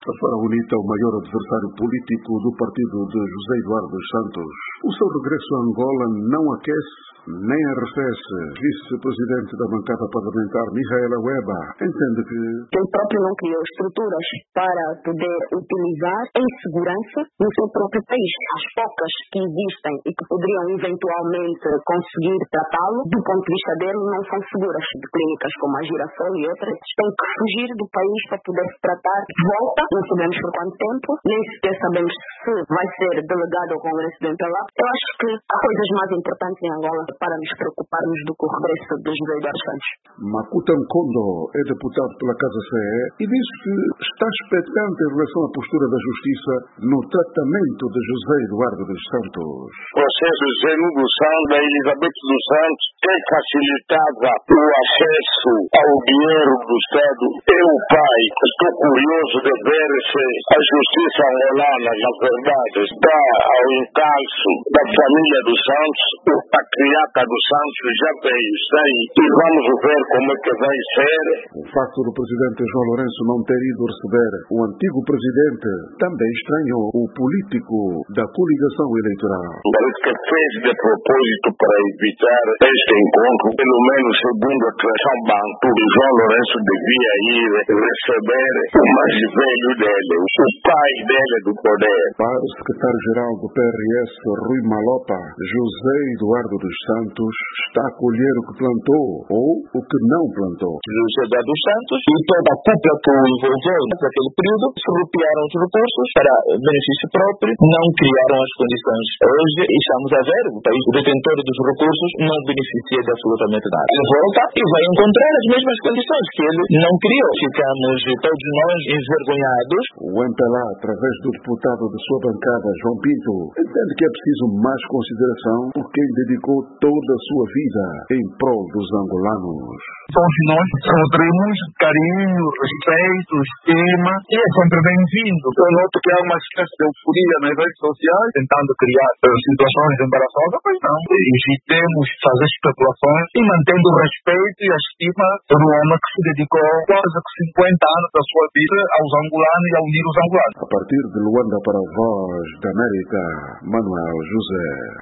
A Fara UNITA, o maior adversário político do partido de José Eduardo dos Santos. O seu regresso a Angola não aquece nem arrefece. Vice-presidente da bancada parlamentar, Mihaela Weba, entende que ele próprio não criou estruturas para poder utilizar em segurança no seu próprio país. As poucas que existem e que poderiam eventualmente conseguir tratá-lo, do ponto de vista dele, não são seguras. De clínicas como a Girassol e outras, têm que fugir do país para poder se tratar de volta. Não sabemos por quanto tempo, nem sequer sabemos se vai ser delegado ao Congresso do MPLA. Eu acho que há coisas mais importantes em Angola para nos preocuparmos do que o regresso de José Eduardo Santos. Makuta Mkondo é deputado pela Casa CE e diz que está expectante em relação à postura da Justiça no tratamento de José Eduardo dos Santos. O processo de Zé dos Santos e Elizabeth dos Santos tem facilitado o acesso ao dinheiro do Estado. Eu, pai, estou curioso de ver se a Justiça angolana, na verdade, dá ao encalço da família dos Santos, o patriarca dos Santos já veio sem, e vamos ver como é que vai ser. O facto do presidente João Lourenço não ter ido receber o antigo presidente também estranhou o político da coligação eleitoral. Parece que fez de propósito para evitar este encontro, pelo menos segundo a tradição banco, João Lourenço devia ir receber o mais velho dele, o pai dele do poder. Para o secretário-geral do PRS, Rui Malopa, José Eduardo dos Santos está a colher o que plantou ou o que não plantou. José Eduardo dos Santos e toda a cúpula que o envolveu naquele período surrupiaram os recursos para benefício próprio, não criaram as condições. Hoje estamos a ver, o país detentor dos recursos não beneficia de absolutamente nada. Ele volta e vai encontrar as mesmas condições que ele não criou. Ficamos todos nós envergonhados. O MPLA, através do deputado de sua bancada, João Pinto, entende que é preciso mais consideração por quem dedicou toda a sua vida em prol dos angolanos. Todos nós nutrimos carinho, respeito, estima e é sempre bem-vindo. Eu noto que há uma espécie de euforia nas redes sociais tentando criar situações embaraçosas, mas não. Evitemos fazer especulações e mantendo o respeito e a estima por um homem que se dedicou quase 50 anos da sua vida aos angolanos e a unir os angolanos. A partir de Luanda para a Voz da América, Manuel José.